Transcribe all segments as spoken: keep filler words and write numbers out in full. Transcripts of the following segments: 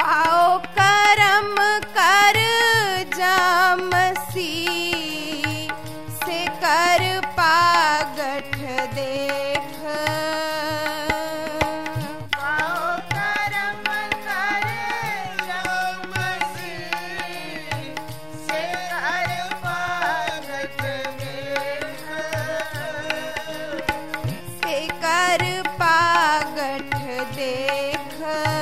पाओ करम कर जामसी से कर पागठ देख। पाओ करम कर जामसी से कर पागठ देख। से कर पागठ देख।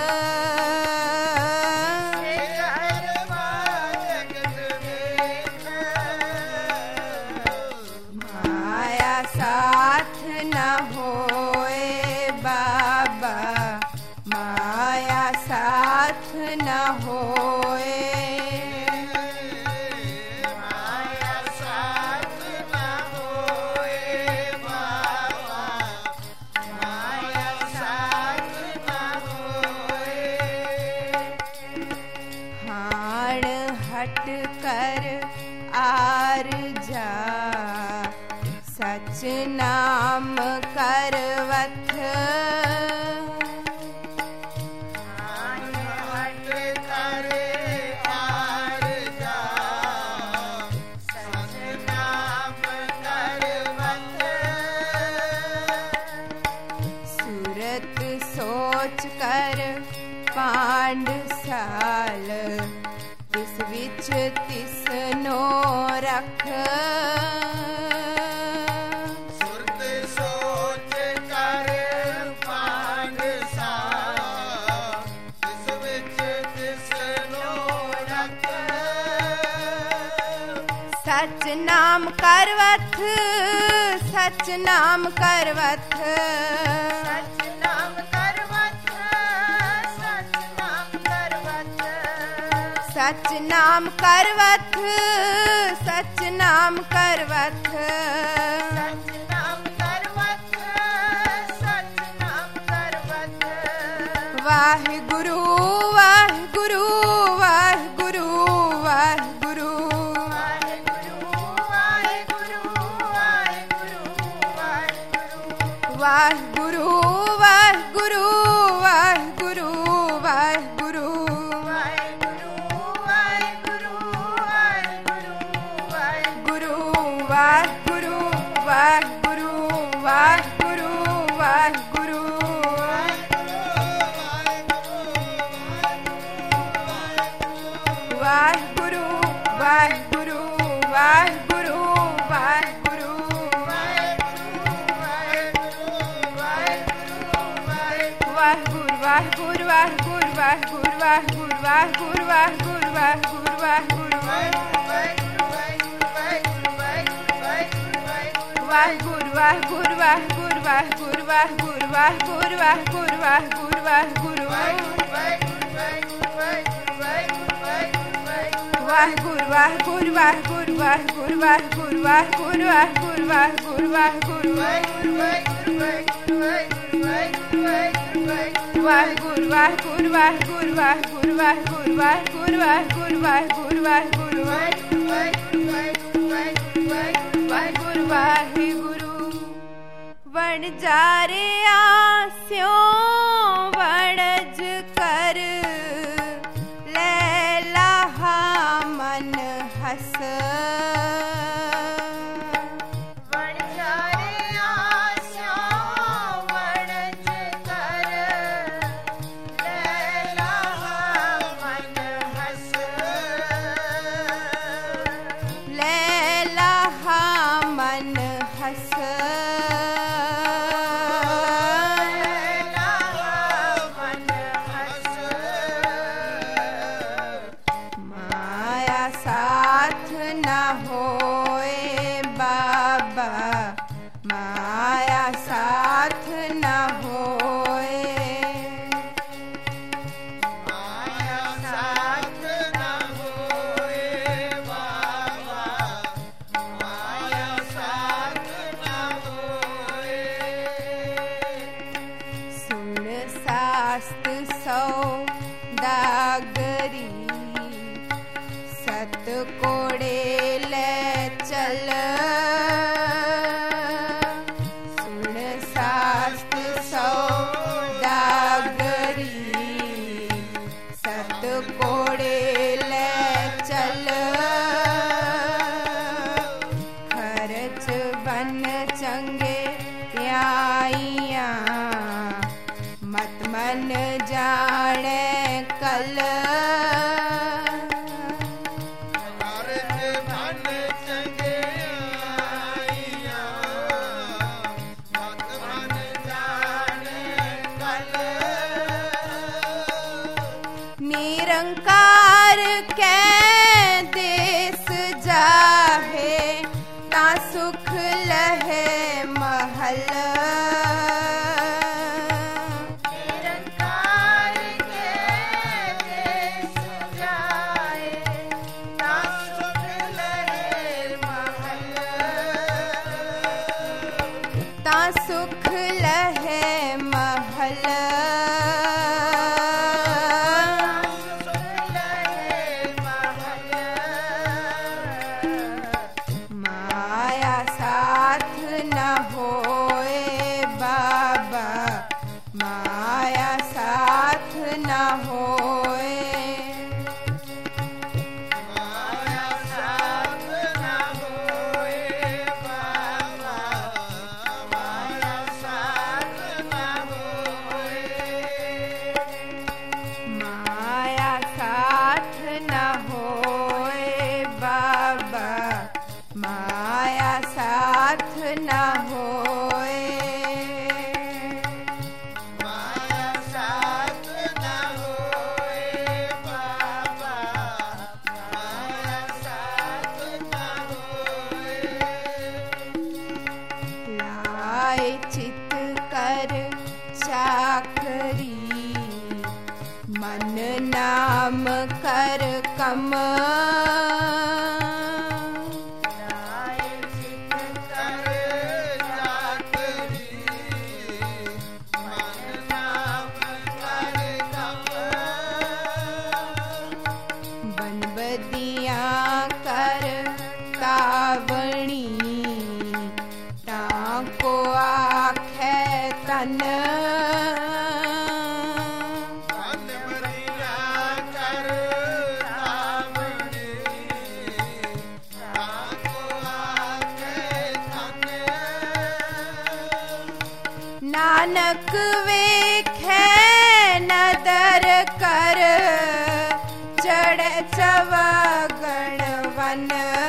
माया साथ न होए बाबा, माया साथ न होए। माया साथ न होए बाबा, माया साथ न होए। हाण हट कर आर जा, सच नाम करवथ। हाण हट कर आर जा, सच नाम करवथ। सूरत सोच कर पांडसाल, तिस विच तिस नो रख। सुरत सोच कर पांडसाल, तिस विच तिस नो रख। सच नाम करवथ, सच नाम करवथ। सच नाम करवथ, सच नाम करवथ। सच नाम करवथ, सच नाम करवथ। सच नाम करवथ, सच नाम करवथ। वाहिगुरु वाहिगुरु वाहिगुरु वाहिगुरु। वाहिगुरु वाहिगुरु वाहिगुरु वाहिगुरु। वाहिगुरु वाहिगुरु वाहिगुरु वाहिगुरु। वाहिगुरु वाहिगुरु वाहिगुरु वाहिगुरु। गुरु वाहिगुरु वाहिगुरु वाहिगुरु वाहिगुरु। वाहिगुरु वाहिगुरु वाहिगुरु वाहिगुरु। वाहिगुरु वाहिगुरु वाहिगुरु वाहिगुरु वाहिगुरु वाहिगुरु वाहिगुरु वाहिगुरु वाहिगुरु। वाहिगुरु वाहिगुरु वाहिगुरु वाहिगुरु वाहिगुरु वाहिगुरु वाहिगुरु वाहिगुरु वाहिगुरु। वाहिगुरु वाहिगुरु वाहिगुरु वाहिगुरु वाहिगुरु वाहिगुरु वाहिगुरु वाहिगुरु वाहिगुरु। वाहिगुरु वाहिगुरु वाहिगुरु वाहिगुरु वाहिगुरु वाहिगुरु वाहिगुरु वाहिगुरु वाहिगुरु। वाहिगुरु वाहिगुरु। वण जारे आस्यों वणज कर, लैला मन हस। वण जारे आस्यों वणज कर, लैला मन हस। लैला मन हस। लैला मन हस। माया साथ न होए बाबा, माया साथ न होए। माया साथ न होए बाबा, माया साथ न होए। सुन सास्त सौ दागरी, सत कोड़े ले चल। सुन सास्त सौ दागरी, सत मत कोड़े ले चल खर्च बन चंगे प्याइया मत मन जाने कल निरंकार के देश जाहे ता सुख लहे महल निरंकार के देश जाए ता सुख लहे महल ता सुख लहे महल माया साथ न होए माया साथ न होए बाबा माया साथ न होए माया साथ न होए बाबा माया साथ न होए चित कर चाकरी मन नाम कर कम चित कर चाकरी मन नाम कर कम बनबदिया कर कावणी को आखे तन बनबदिया कर कावणी को आखे तन नानक वेखे नदर कर चढ़ चवगण वन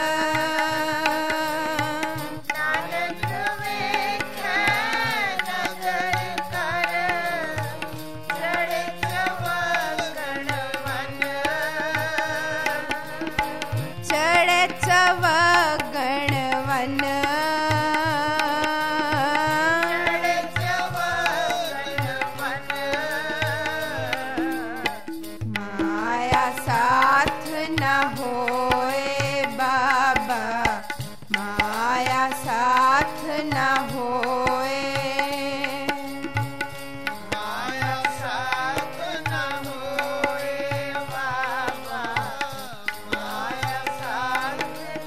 चवगण वन माया साथ न होए बाबा माया साथ न होए माया साथ न होए बाबा माया साथ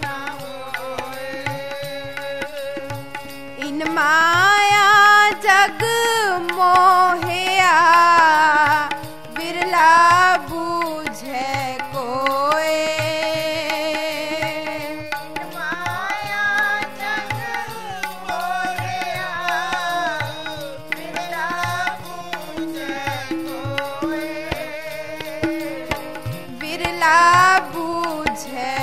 इन माया जग मोहिया बिरला बूझे कोई माया जग मोहिया बिरला बूझे कोई बिरला बूझे